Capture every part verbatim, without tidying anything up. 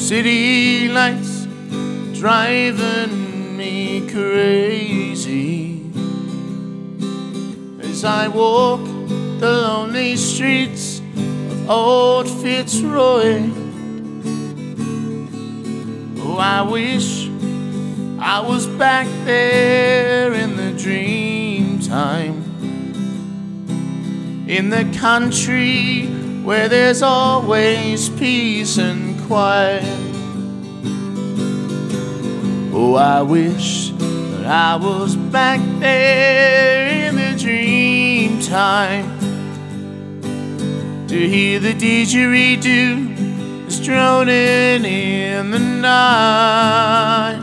City lights driving me crazy as I walk the lonely streets of old Fitzroy. Oh, I wish I was back there in the dream time, in the country where there's always peace and quiet. Oh, I wish that I was back there in the dream time to hear the didgeridoo is droning in the night.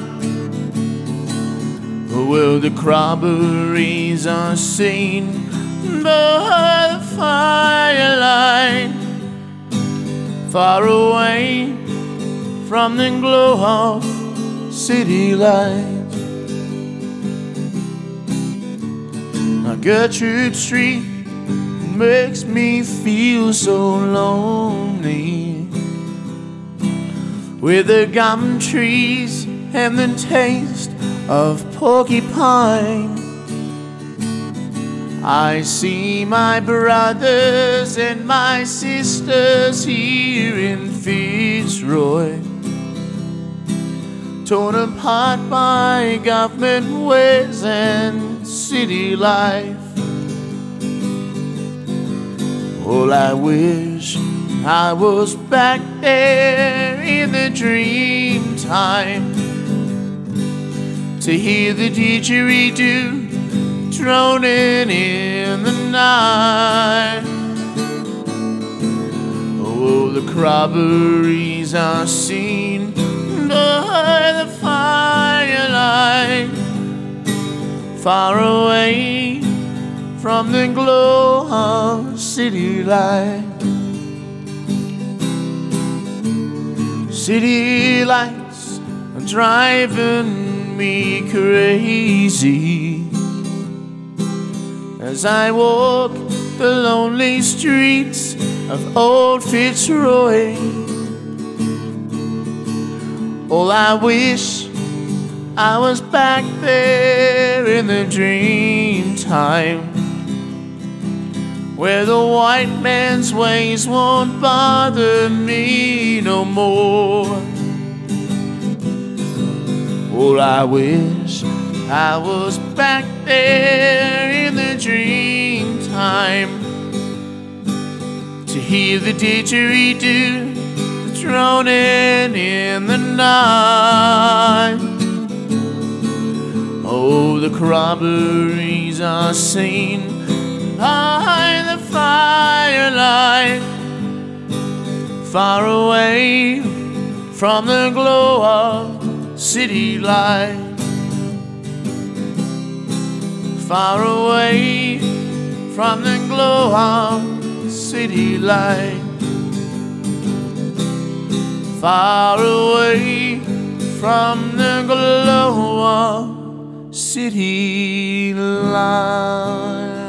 Oh, well, the crabberies are seen by the firelight, far away from the glow of city lights. Now Gertrude Street makes me feel so lonely, with the gum trees and the taste of porcupine. I see my brothers and my sisters here in Fitzroy, torn apart by government ways and city life. All I wish I was back there in the dream time to hear the didgeridoo droning in the night. Oh, the crabberies are seen by the firelight, far away from the glow of city light. City lights are driving me crazy as I walk the lonely streets of old Fitzroy. Oh, I wish I was back there in the dream time, where the white man's ways won't bother me no more. Oh, I wish I was back there in the dream time to hear the didgeridoo droning in the night. Oh, the crabberies are seen by the firelight, far away from the glow of city light. Far away from the glow of city light. Far away from the glow of city light.